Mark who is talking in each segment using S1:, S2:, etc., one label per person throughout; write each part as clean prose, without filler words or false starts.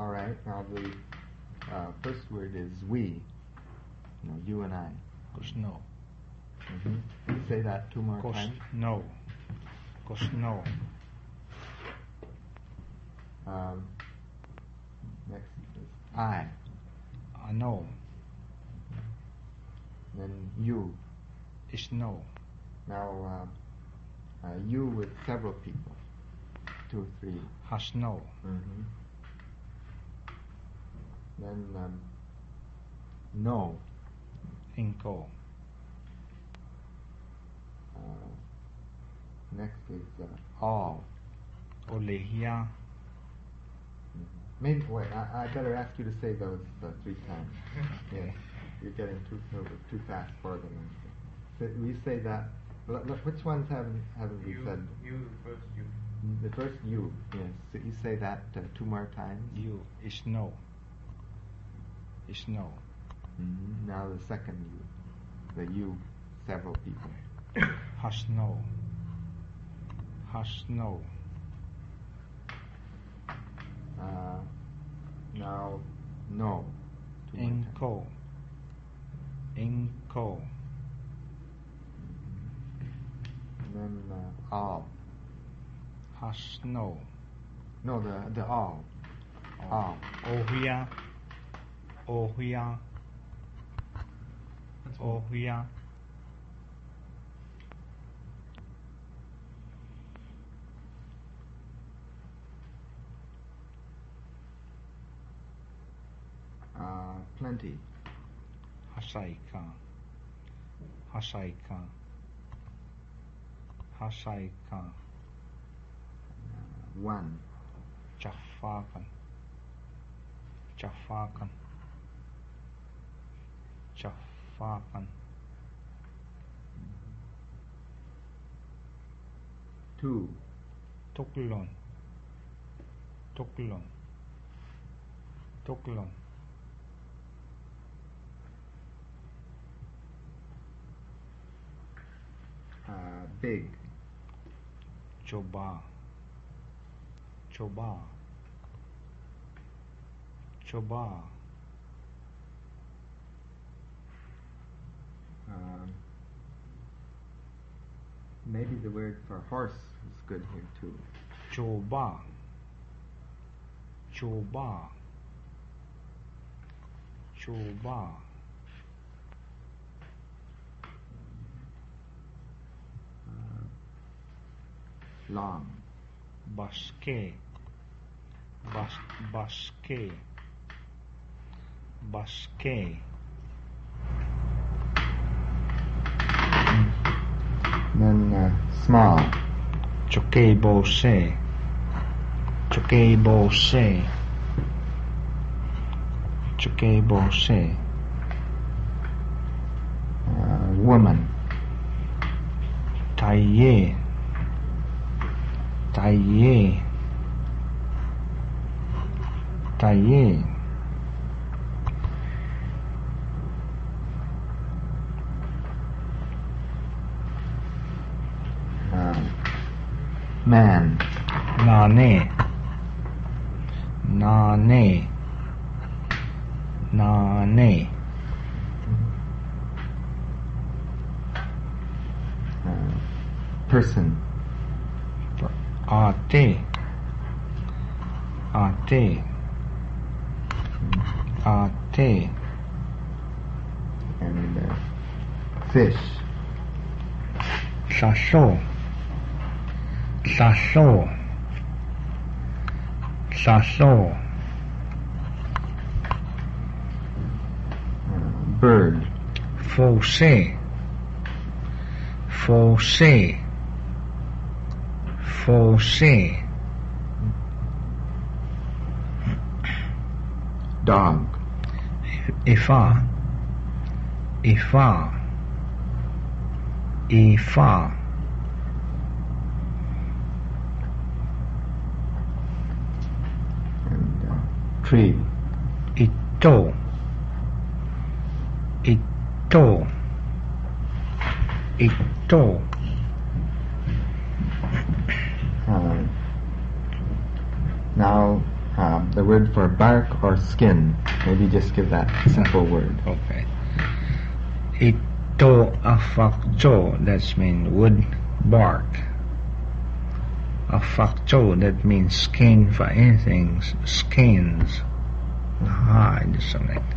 S1: All right. Now the first word is we. You and I.
S2: Snow.
S1: Say that 2 more times.
S2: Snow. Snow.
S1: Next is I.
S2: Know.
S1: Then you.
S2: Snow.
S1: Now you with several people. 2, 3.
S2: Snow.
S1: Then no.
S2: Inko.
S1: Next is all.
S2: Olehia.
S1: Maybe wait. I better ask you to say those 3 times.
S2: Okay.
S1: You're getting too fast for them. So we say that. Which ones haven't we said?
S3: You first. You.
S1: The first you. Yes. So you say that 2 more times.
S2: You. Snow. Snow.
S1: Now the second you. The you. Several people.
S2: Snow. Snow.
S1: Now no. 2 more times.
S2: Inko. Inko.
S1: And then all.
S2: Snow.
S1: No, the all. All.
S2: Ohia. Ohia. Ohia.
S1: Plenty.
S2: Hasaika. Hasaika. Hasaika.
S1: 1.
S2: Jafakan. Jafakan. Jafakan.
S1: 2.
S2: Tuklon. Tuklon. Tuklon.
S1: Big.
S2: Coba. Coba. Coba.
S1: Maybe the word for horse is good here too.
S2: Coba. Coba. Coba.
S1: Long.
S2: Basque. Basque. Basque.
S1: Then small.
S2: Chokebose. Chokebose. Chokebose.
S1: Woman.
S2: Taille. Taille. Taille.
S1: Man.
S2: Nane. Nane. Nane.
S1: Person.
S2: Ate. Ate. Ate.
S1: And fish.
S2: Sasso. Sasso. Sasso.
S1: Bird.
S2: Fosse. Fosse. Fosse.
S1: Dog.
S2: Ifa. Ifa. Ifa.
S1: And tree.
S2: Ito. Ito. Ito.
S1: Now The word for bark or skin. Maybe just give that simple word.
S2: Okay. Ito afakcho, that means wood, bark. Afakcho, that means skin for anything, skins, hide, something like that.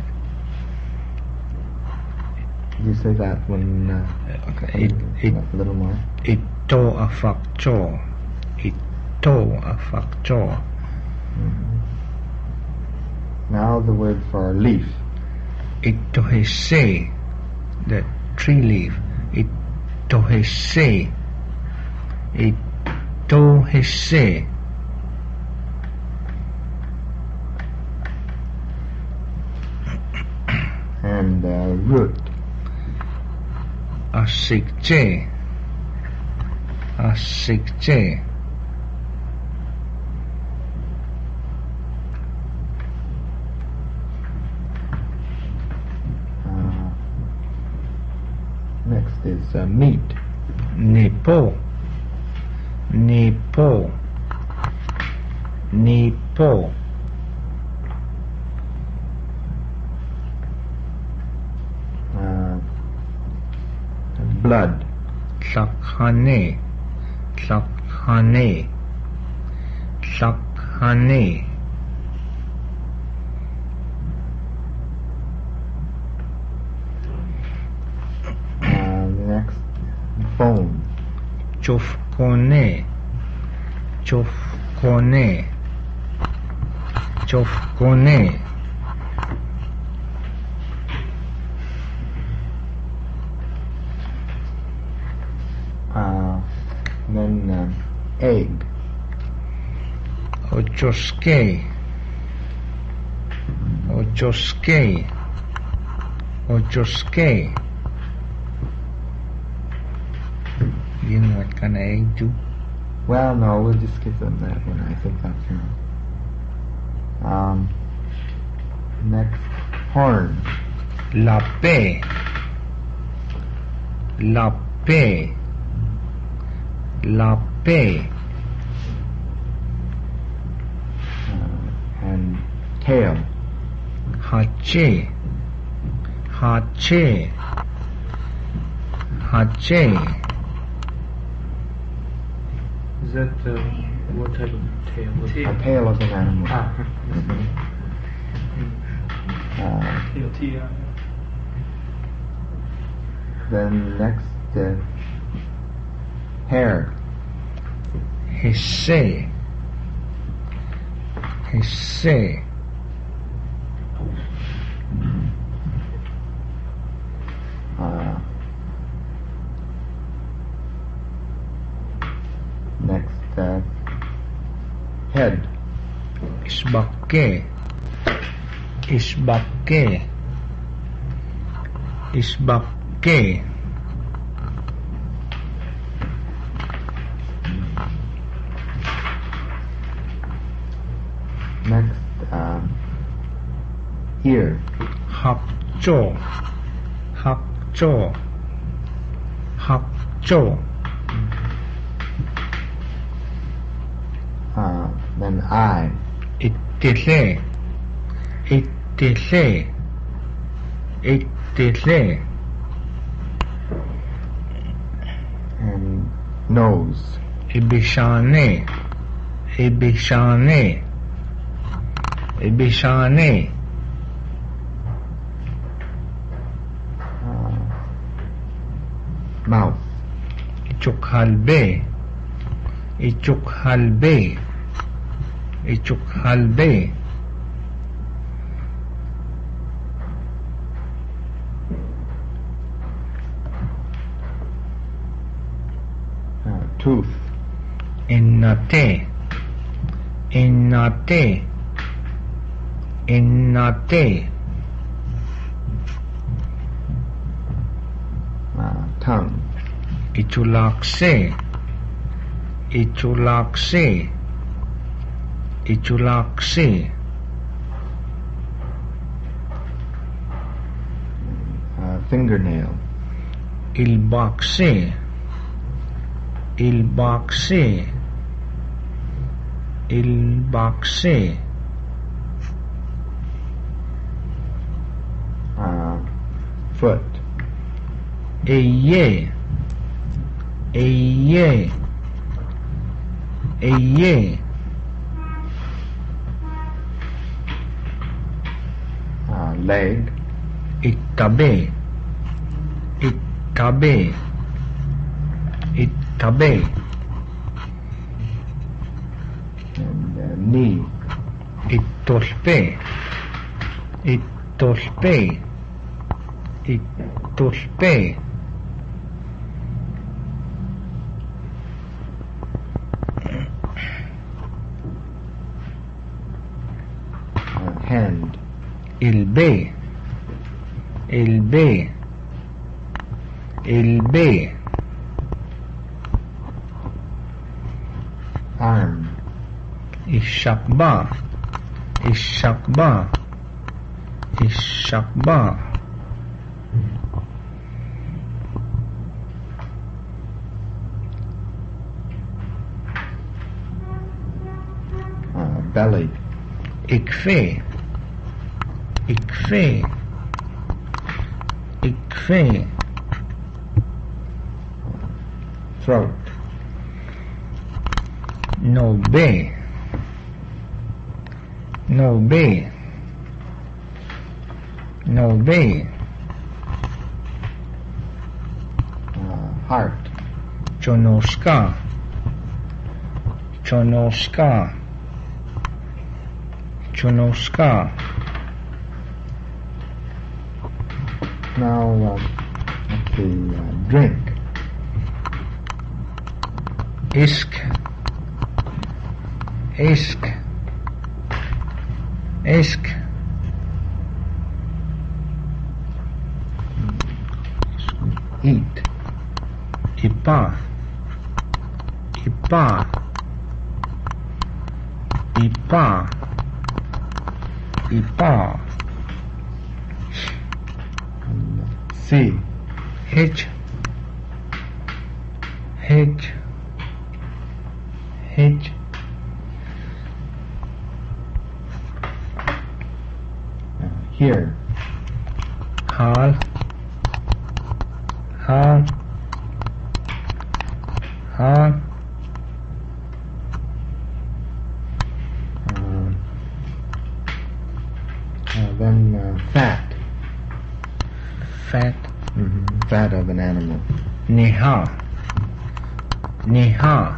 S1: You say that when
S2: Okay.
S1: a little more.
S2: Ito afakcho. Ito afakcho.
S1: Now the word for leaf.
S2: Ito hese, the tree leaf. Ito hese. Ito hese.
S1: And root.
S2: Asikche. Asikche.
S1: Next is meat.
S2: Nipo. Nipo. Nipo.
S1: Blood.
S2: Tlakhane. Tlakhane. Tlakhane.
S1: Next, bone.
S2: Chofkone. Chofkone. Chofkone.
S1: Then egg.
S2: Ochoske. Ochoske. Ochoske. You know what kind of egg do?
S1: Well, no, we'll just give them that one. I think that's enough. Next, horn.
S2: Lape. Lape. Lape.
S1: And tail.
S2: Hache. Hache. Hache.
S3: Is that what type of tail?
S1: A tail of an animal.
S3: Tail.
S1: Then next, hair.
S2: Hisse. Hisse.
S1: Next, head.
S2: Isbakke. Isbakke. Isbakke.
S1: Next, ear.
S2: Hakcho. Hakcho. Hakcho.
S1: Then eye.
S2: Ittile. Ittile. Ittile.
S1: And nose.
S2: Ibishane. Ibishane. Ibishane.
S1: Mouth.
S2: Ichukhalbe. Ichukhalbe. Ichukhalbe.
S1: Tooth.
S2: Innate. Innate. Innate.
S1: Tongue.
S2: Ichulakse. Ichulakse. Ichulakse.
S1: Fingernail.
S2: Ilbakse. Ilbakse. Ilbakse.
S1: Foot.
S2: Eye. Eye. Eye.
S1: Leg.
S2: Itabe. Itabe. Itabe.
S1: And knee.
S2: Itolpe. Itolpe. Itolpe.
S1: Hand.
S2: Ilbe. Ilbe. Ilbe.
S1: Arm.
S2: Ishakba. Ishakba. Ishakba.
S1: Belly.
S2: Ikfe. Ikfe. Ikfe.
S1: Throat.
S2: Nobe. Nobe. Nobe.
S1: Heart.
S2: Chonoska. Chonoska. Chonoska.
S1: Now, let's see, drink.
S2: Isk. Isk. Isk.
S1: Eat.
S2: Ipa. Ipa. Ipa. Ipa.
S1: See.
S2: Hitch. Hitch. Hitch.
S1: Here.
S2: Hal. Hal. Hal.
S1: Then fat.
S2: Fat.
S1: Fat of an animal.
S2: Niha. Niha.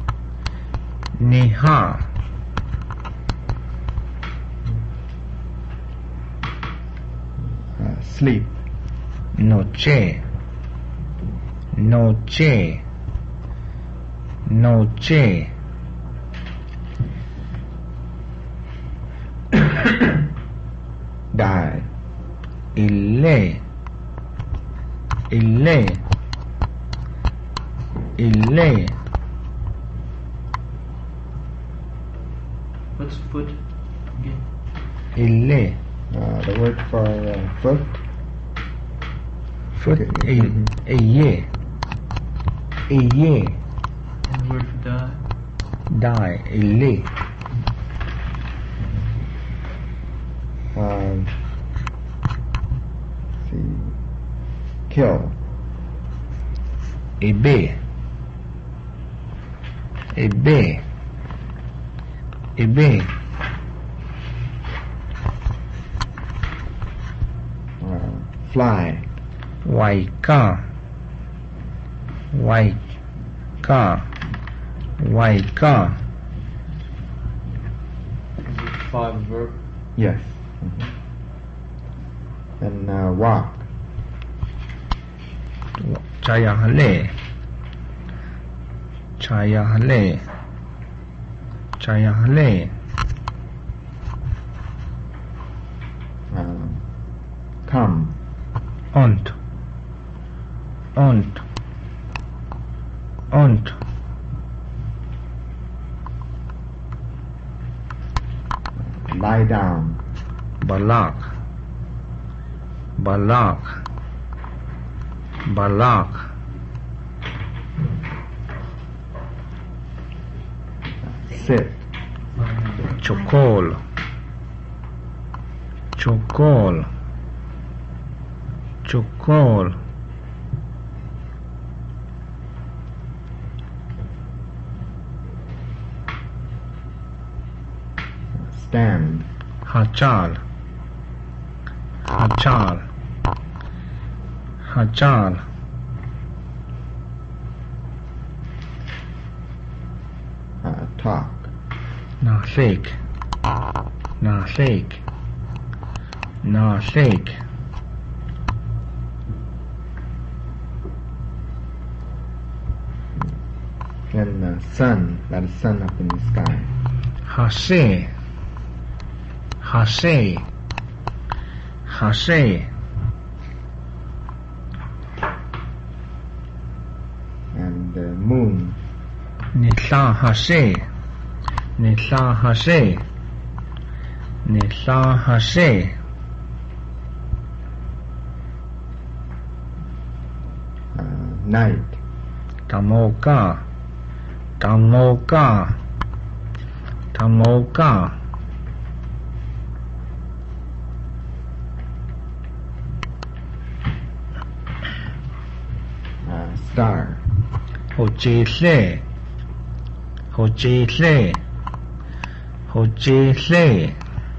S2: Niha.
S1: Sleep.
S2: Noche. Noche. Noche.
S1: Die.
S2: Ille. Ille. Ille.
S3: What's foot again?
S2: Ille.
S1: The word for foot.
S2: Foot.
S1: Okay.
S2: Eye. Eye.
S3: And the word for die?
S2: Die. Ille.
S1: See. Kill.
S2: Ebe. Ebe. Ebe.
S1: Fly.
S2: Waika. Waika. Waika.
S3: Is it 5 verb?
S1: Yes. Then walk.
S2: Chayahale. Chayahale. Chayahale.
S1: Come.
S2: Ont. Ont. Ont.
S1: Lie down.
S2: Balak. Balak. Balak.
S1: Sit.
S2: Chokol. Chokol. Chukol.
S1: Stand.
S2: Hachal. Hachal. Hachal.
S1: Talk.
S2: Nasik. Nasik. Nasik.
S1: And sun. That is sun up in the sky.
S2: Hase. Hase. Hase.
S1: And moon.
S2: Nitla Hase. Nitla Hase. Nitla Hase.
S1: Night.
S2: Tamoka. Tamoka. Tamoka.
S1: Star.
S2: Hojile. Hojile. Hojile.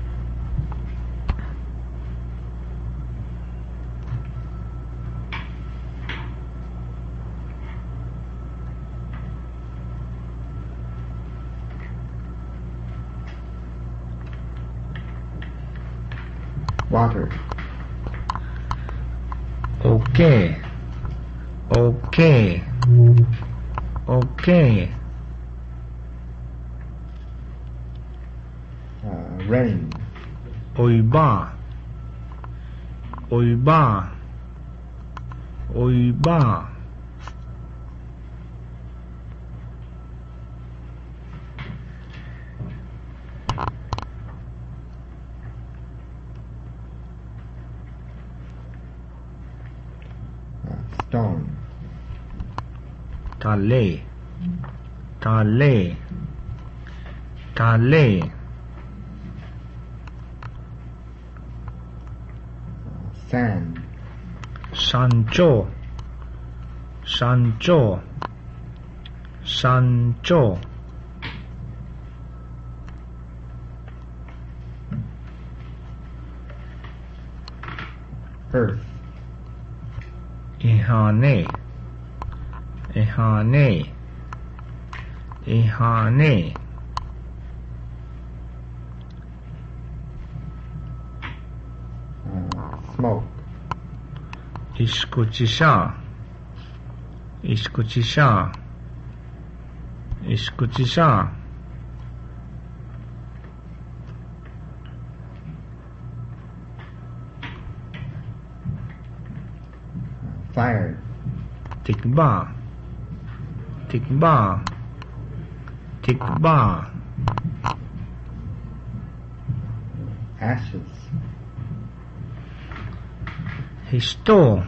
S1: Water.
S2: Okay. Okay. Okay.
S1: Rain.
S2: Oiba. Oiba. Oiba.
S1: Stone.
S2: Tale. Tale. Tale.
S1: Sand.
S2: Sancho. Sancho. Sancho.
S1: Earth.
S2: Ihane. Ihane. Ihane.
S1: Smoke.
S2: Escuchar. Escuchar. Escuchar.
S1: Fire.
S2: Tikba. Tikba. Tikba.
S1: Ashes.
S2: Histo.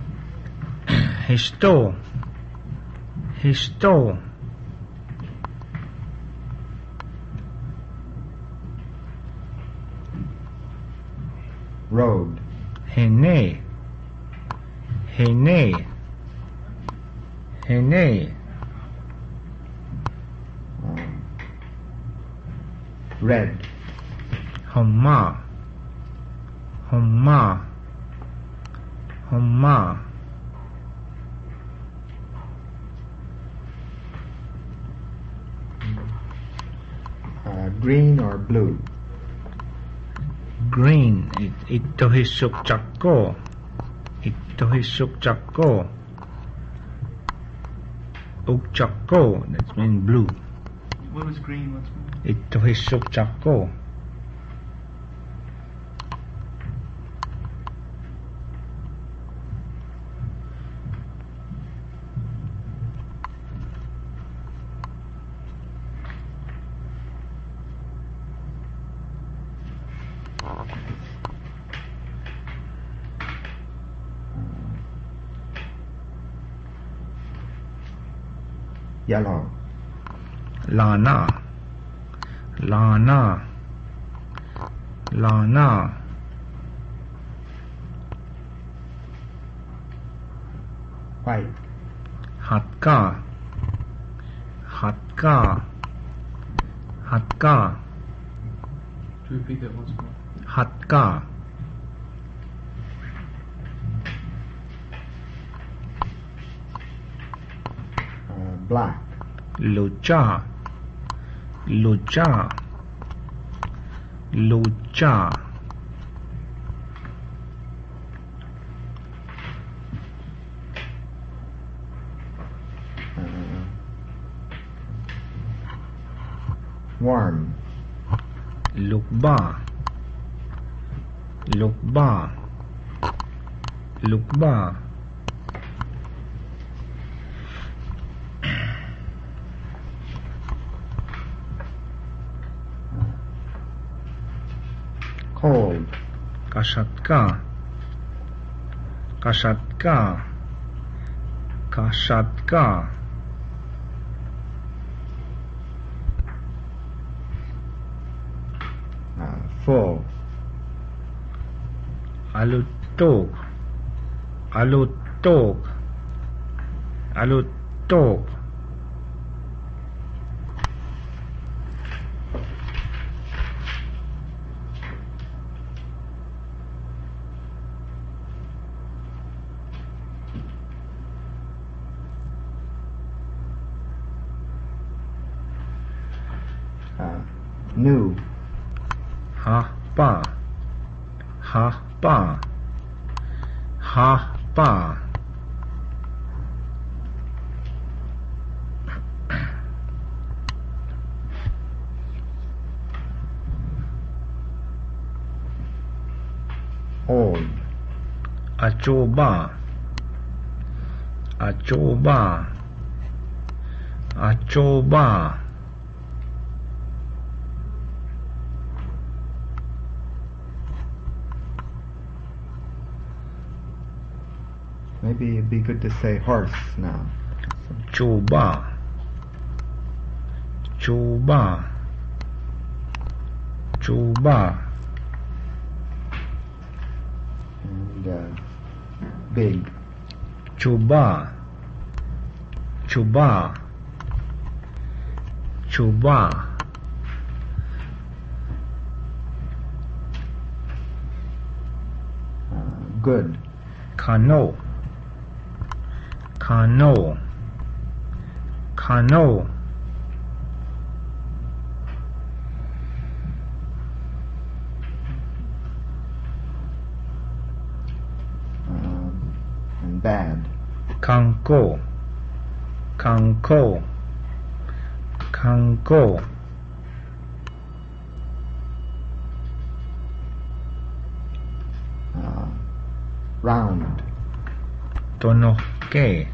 S2: Histo. Histo.
S1: Road.
S2: Hene. Hene. Hene.
S1: Red.
S2: Homa. Homa. Homa.
S1: Green or blue.
S2: Green. Ito hisukchak ko. Ito hisukchak ko. Ukchak ko. That means blue.
S3: What was green? What's blue?
S2: Ito hisukchak ko.
S1: Yellow.
S2: Lana. Lana. Lana.
S1: white.
S2: Hatka. Hatka. Hatka.
S3: To repeat that once more.
S2: Hatka.
S1: Black.
S2: Lucha. Lucha. Lucha.
S1: Warm.
S2: Lukba. Lukba. Lukba.
S1: Cold.
S2: Kashatka. Kashatka. Kashatka.
S1: Full.
S2: Alutok. Alutok. Alutok.
S1: New.
S2: Ha-pa. Ha-pa. Ha-pa.
S1: Old.
S2: Achoba. Achoba. Achoba.
S1: Maybe it'd be good to say horse now.
S2: Choba. Choba. Choba.
S1: And big.
S2: Choba. Choba. Choba.
S1: Good.
S2: Kano. Kano. Kano.
S1: And bad.
S2: Kanko. Kanko. Kanko.
S1: Round.
S2: Tonoke.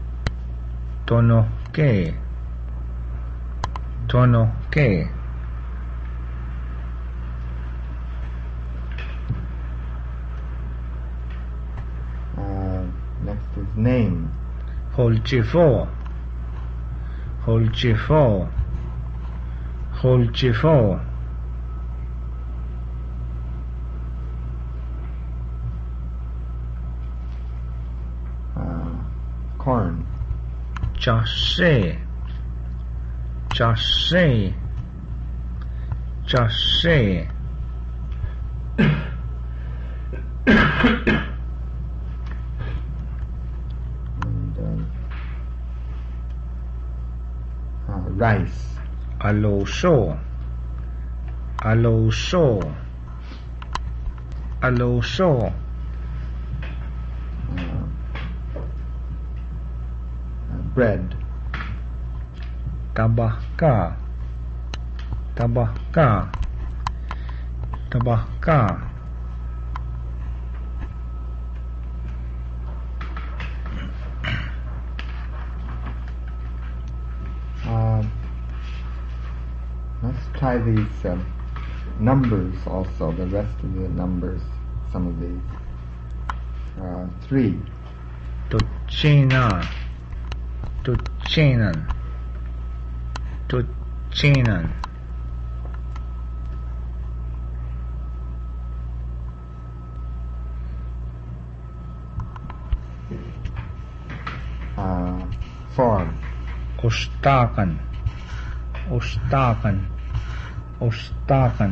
S2: Tonoke. Tonoke.
S1: Next is name.
S2: Holchifo. Holchifo. Holchifo.
S1: Corn.
S2: Chashe. Chashe. Chashe.
S1: And rice.
S2: Alosho. Alosho. Alosho.
S1: Bread.
S2: Tabaka. Tabaka. Tabaka.
S1: Let's try these numbers also, the rest of the numbers, some of these. 3.
S2: Tuchina. Tuchinan. Tuchinan. Ustakan. Ustakan. Ustakan.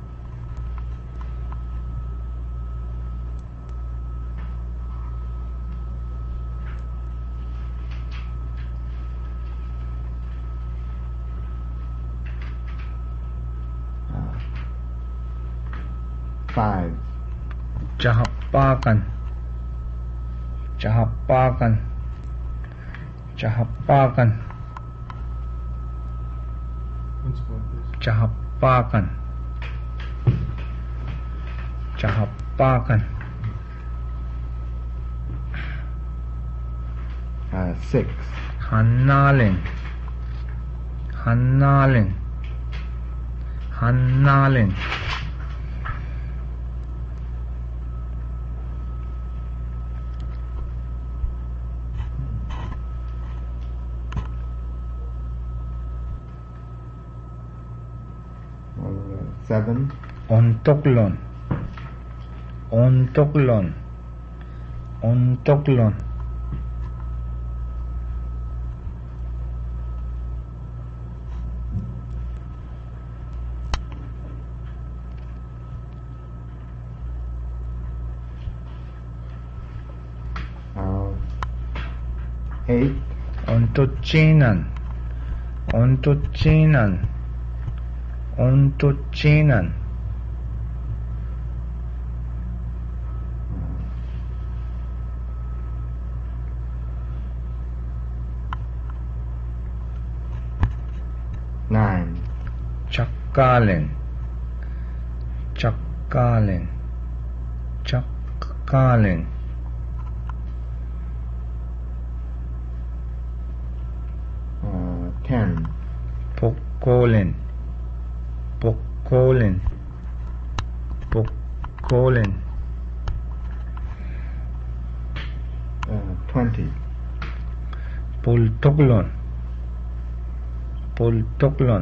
S1: Five.
S2: Jahapakan. Jahapakan. Jahapakan.
S3: Once more, please.
S2: Jahapakan. Jahapakan.
S1: Six.
S2: Hanalin. Hanalin. Hanalin.
S1: Seven.
S2: Ontoklon. Ontoklon. Ontoklon.
S1: Eight.
S2: Ontochinan. Ontochinan. Ontochinan.
S1: Nine.
S2: Chakalin. Chakalin. Chakalin.
S1: Ten.
S2: Pokolin. Pokolin. Pokolin.
S1: 20.
S2: Pultoklon. Pultoklon.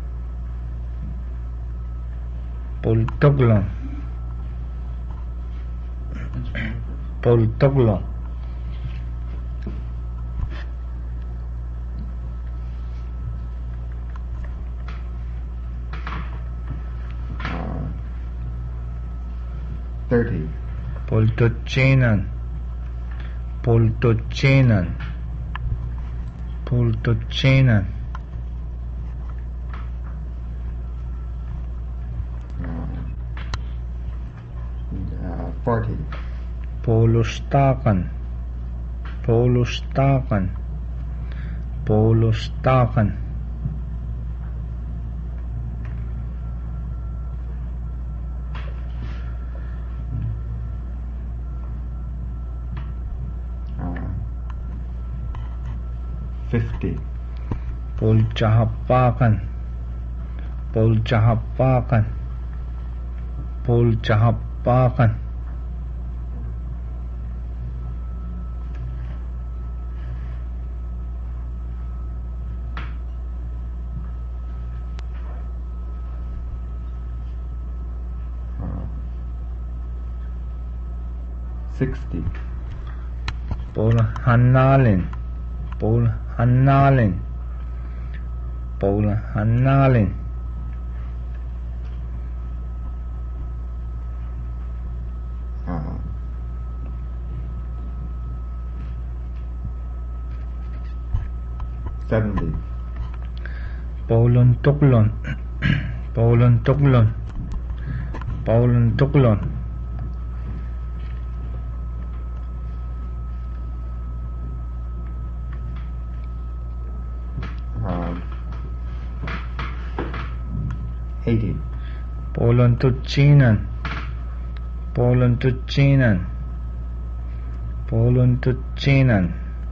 S2: Pultoklon.
S3: Once more.
S2: Pultoklon.
S1: Uh, 30.
S2: Pultochinan. Pultochinan. Pultochinan.
S1: 40.
S2: Polustakan. Polustakan. Polustakan.
S1: Uh, 50.
S2: Puljahapakan. Puljahapakan. Puljahapakan.
S1: Uh, 60.
S2: Pulhanalin. Pulhanalin. Pulhanalin.
S1: Uh, 70.
S2: Polontoklon. Polontoklon. Polontoklon.
S1: Uh, 80.
S2: Polontuchinan. Polontuchinan. Polontuchinan.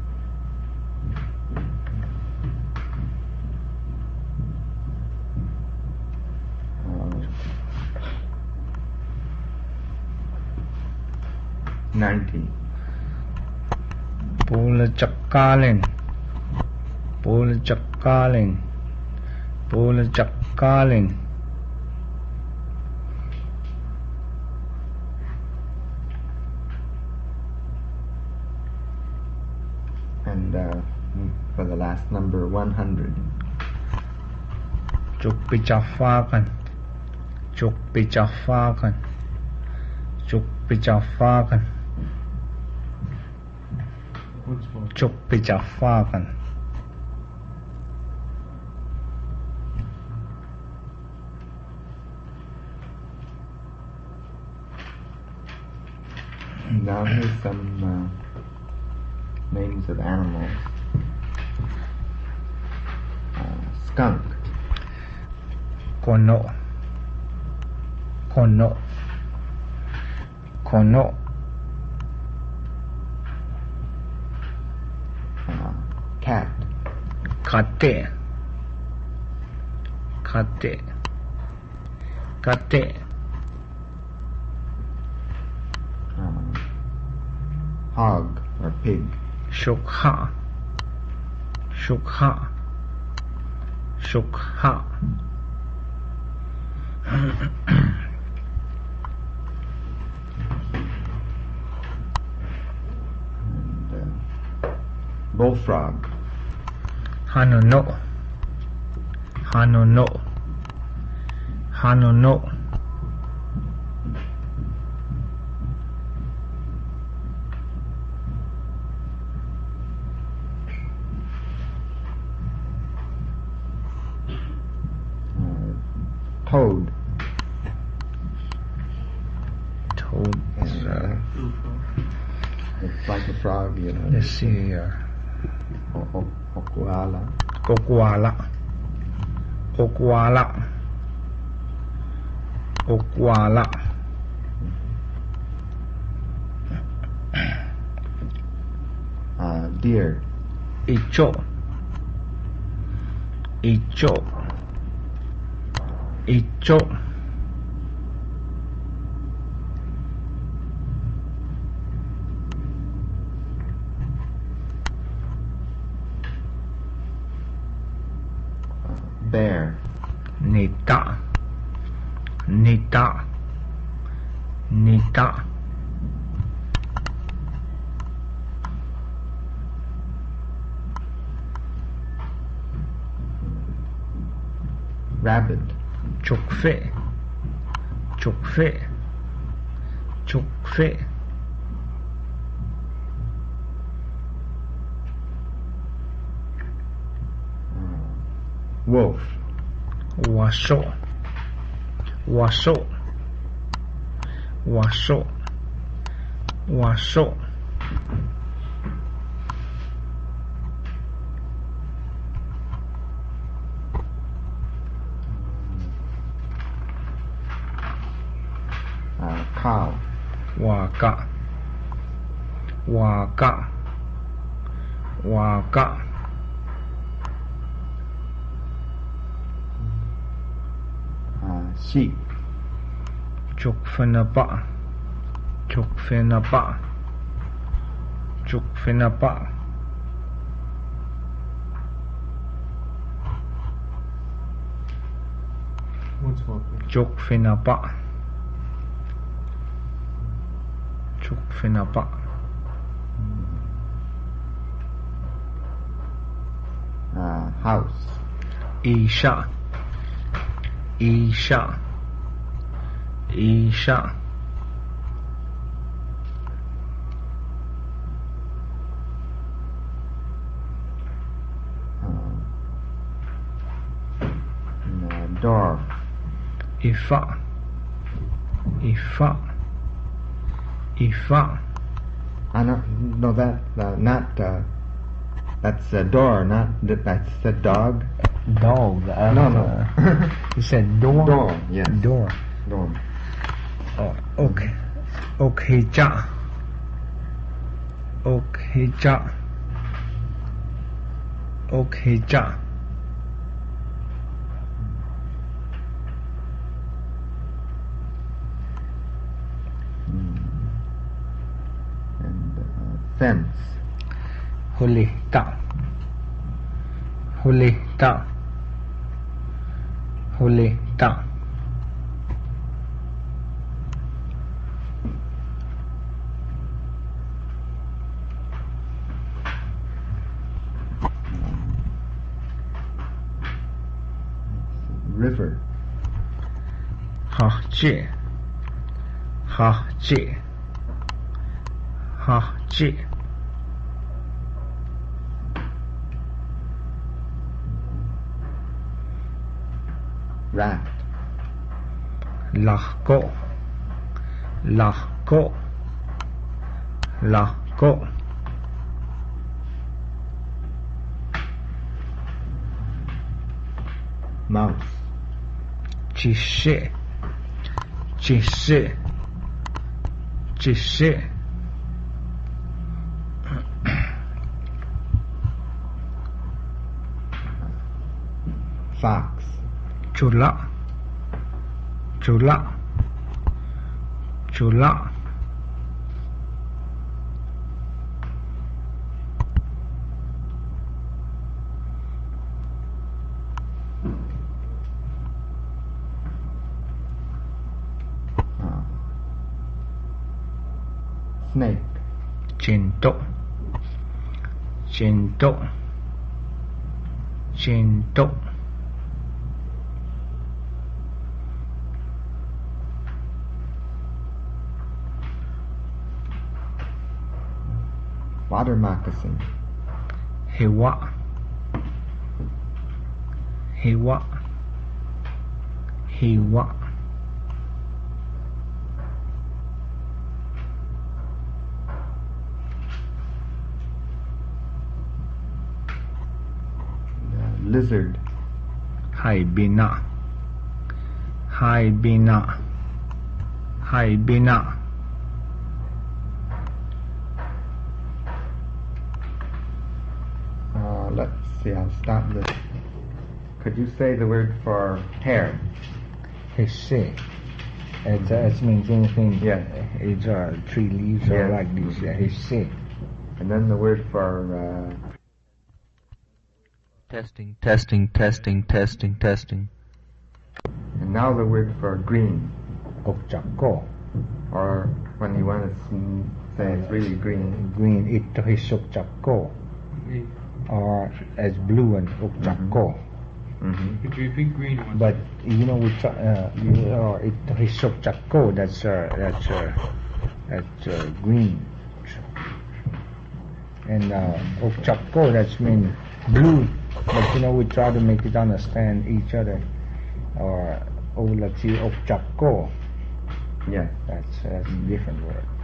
S1: Uh, 90.
S2: Pulachakalin. Pulachakalin. Pulachakalin.
S1: And for the last number 100.
S2: จุกไปจับฟ้ากันจุกไปจับฟ้ากันจุกไปจับฟ้ากัน
S3: Once more.
S2: จุกไปจับฟ้ากัน
S1: Now here's some names of animals. Skunk.
S2: โคโนะโคโนะโคโนะ
S1: Cat.
S2: คาเตะคาเตะคาเตะ
S1: Hog or pig.
S2: ชุกฮะชุกฮะชุกฮะ
S1: And bullfrog.
S2: ฮาโนโนะฮาโนโนะฮาโนโนะ
S1: Toad.
S2: Toad is
S1: It's like a frog, you know.
S2: let's see here.
S1: Koala.
S2: Koala. Koala. Koala.
S1: Deer.
S2: Icho. Icho. Icho.
S1: Bear.
S2: Nita. Nita. Nita.
S1: Rabbit.
S2: Chukfe. Chukfe. Chukfe.
S1: Wolf.
S2: Washo. Washo. Washo. Washo.
S1: Cow.
S2: Waka. Waka. Waka.
S1: Sheep.
S2: Chukfinapa. Chukfinapa. Chukfinapa.
S3: Once more, please.
S2: Chukfinapa. Chukfinapa.
S1: House.
S2: Isha. Isha. Isha.
S1: Door.
S2: Ifa. Ifa. Ifa.
S1: No, that not. That's a door, not that's a dog.
S2: Dog.
S1: No.
S2: You said door?
S1: Door, yes.
S2: Door.
S1: Door.
S2: Oh, okay. Okay, ja. Okay, ja. Okay, ja.
S1: And fence.
S2: Hulita. Hulita. Hulita. Hachi. Hachi. Hachi.
S1: Raft.
S2: Lahko. Lahko. Lahko.
S1: Mouse.
S2: Chishe. Chishe. Chishe.
S1: Fox.
S2: Chula. Chula. Chula.
S1: Snake.
S2: Chinto. Chinto. Chinto.
S1: Water moccasin.
S2: Hewa. Hewa. Hewa.
S1: Lizard.
S2: Haibina. Haibina. Haibina.
S1: Let's see, I'll stop this. Could you say the word for hair?
S2: Hisse. It means anything.
S1: Yeah.
S2: It's tree leaves or
S1: Yes.
S2: like this. Hisse.
S1: And then the word for
S4: Testing, testing, testing, testing, testing.
S1: and now the word for green,
S2: Okchako.
S1: or when you want to say it's really green.
S2: Green. Ito hisokchako. Or as blue and okchako.
S1: Mm-hmm.
S3: Could you repeat green once?
S2: But you know, ito hisokchako. That's green. And okchako, that's mean blue. But you know, we try to make it understand each other. Or let's see, okchako.
S1: Yes.
S2: That's a different word.